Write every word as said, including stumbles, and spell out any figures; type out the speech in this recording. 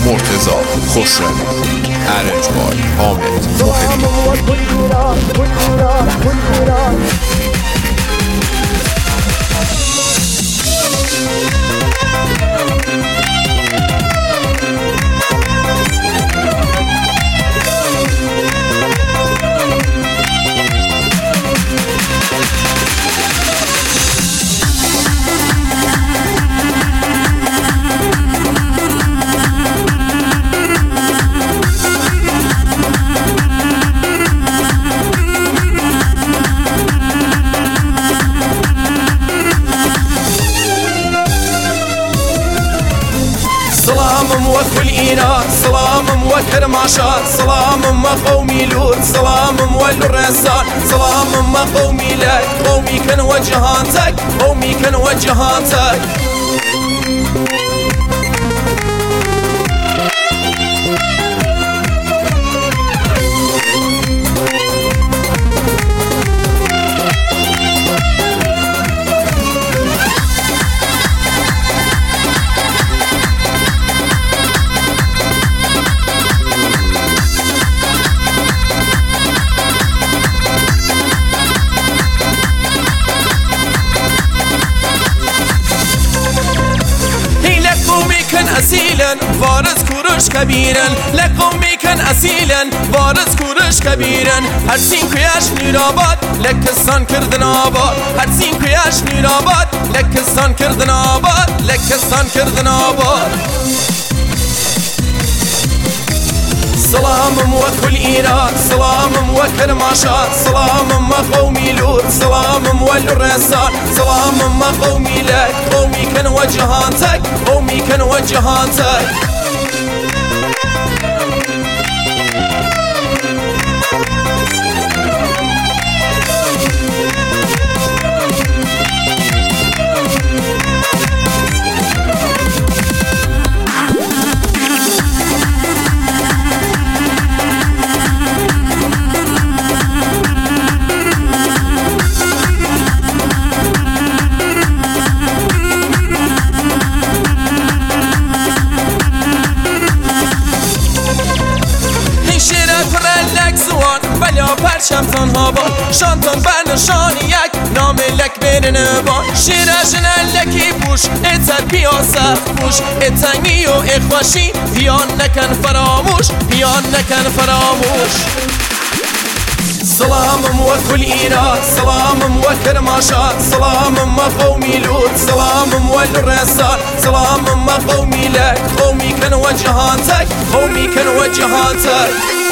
مرتضی خسروی، ارنجبای حامد محبی. سلام وكل إيران، سلام وكرماشات، سلام ما قومي لود، سلام والرسال، سلام ما قومي لك، قومي كان وجهانتك، قومي كان وجهانتك. كان أسيلا وارث كورش كبيرا، لقومي كان أسيلا وارث كورش كبيرا. هرسين كياش نيرابات لكستان كردن آباد، هرسين كياش نيرابات لكستان كردن آباد، لكستان كردن آباد. سلام وكل إيران، سلام وكرماشات، سلام ما قومي لود، سلام والرسال، سلام ما قومي لك، قومي كان وجهانتك، قومي كان وجهانتك. بلا پرچم تنها با شانتان برنشان یک نام لک برنه با شیرشن لکی بوش اتر پیاسه بوش اتنگی و اخوشی پیان نکن فراموش پیان نکن فراموش. سلام وكل إيران، سلام وكرماشات، سلام ما قومي لود، سلام والرسال، سلام ما قومي لك، قومي كان وجهانتك، قومي كان وجهانتك.